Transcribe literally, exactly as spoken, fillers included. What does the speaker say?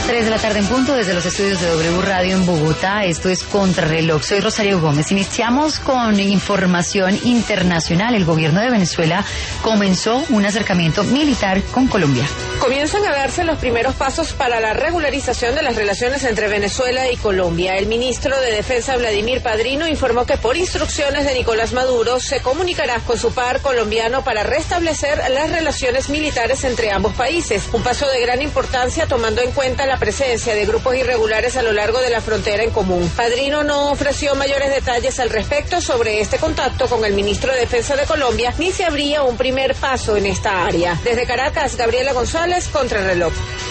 tres de la tarde en punto desde los estudios de W Radio en Bogotá. Esto es Contrarreloj. Soy Rosario Gómez. Iniciamos con información internacional. El gobierno de Venezuela comenzó un acercamiento militar con Colombia. Comienzan a darse los primeros pasos para la regularización de las relaciones entre Venezuela y Colombia. El ministro de Defensa, Vladimir Padrino, informó que por instrucciones de Nicolás Maduro se comunicará con su par colombiano para restablecer las relaciones militares entre ambos países. Un paso de gran importancia tomando en cuenta la presencia de grupos irregulares a lo largo de la frontera en común. Padrino no ofreció mayores detalles al respecto sobre este contacto con el ministro de Defensa de Colombia, ni si habría un primer paso en esta área. Desde Caracas, Gabriela González, Contrarreloj.